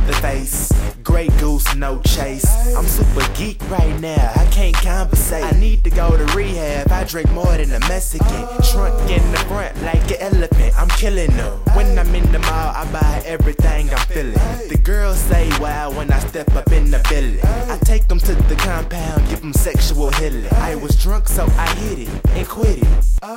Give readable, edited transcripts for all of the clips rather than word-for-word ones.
the face. Grey Goose, no chase. I'm super geek right now, I can't conversate. I need to go to rehab, I drink more than a Mexican. Trunk in the front like an elephant, I'm killing them. When I'm in the mall, I buy everything I'm feeling. The girls say wow when I step up in the building. I take them to the compound, give them sexual healing. I was drunk so I hit it and quit it.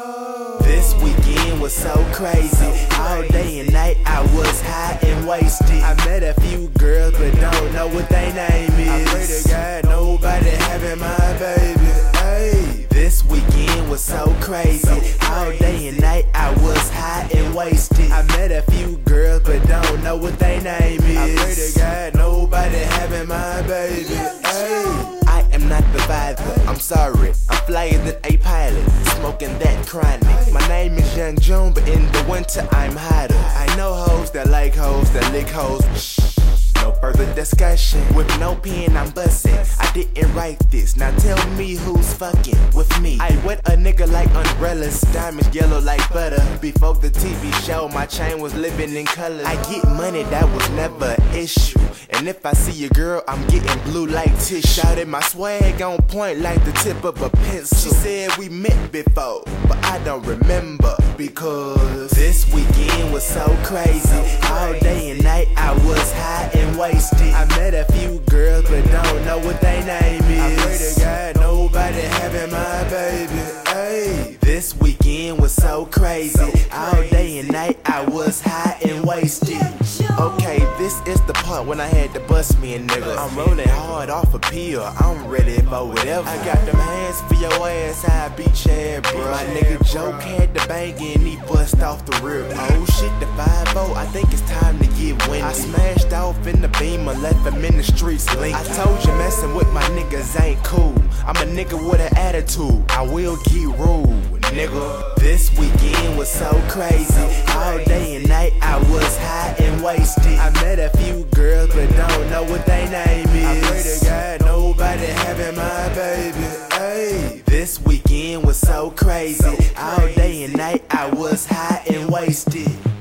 This weekend was so crazy. All day and night I was high and wasted. I met a few girls but don't know what they name is. I pray to God nobody having my baby. Hey, this weekend was so crazy. All day and night I was high and wasted. I met a few girls but don't know what they name is. I pray to God nobody having my baby. Hey, I am not the father, I'm sorry. I'm flyer than a pilot, smoking that chronic. My name is Young June, but in the winter I'm hotter. I know hoes that like hoes, that lick hoes. No further discussion. With no pen, I'm bustin'. I didn't write this. Now tell me who's fucking with me. I wet a nigga like umbrellas, diamonds yellow like butter. Before the TV show, my chain was living in color. I get money, that was never an issue. And if I see a girl, I'm getting blue like tissue. Shouted my swag on point like the tip of a pencil. She said we met before, but I don't remember. Because this weekend was so crazy. All day and night I was high and wasted. I met a few girls but don't know what they name is. I pray to God nobody having my baby. Hey, this weekend was so crazy. All day and night I was high and wasted. Okay, this is the part when I had to bust me a nigga. I'm rolling hard off a pill, I'm ready for whatever. I got them hands for your ass, I beat your head, bro. My nigga Joke had the bang and he bust off the rib. Oh shit, the 5-0, I think it's time to get windy. I smashed off in the Beamer, left him in the streets link. I told you messing with my niggas ain't cool. I'm a nigga with an attitude, I will get rude, nigga. This weekend was so crazy. All day and night I was high and wasted. I met a few girls but don't know what they name is. I pray to God nobody having my baby. Hey, this weekend was so crazy. All day and night I was high and wasted.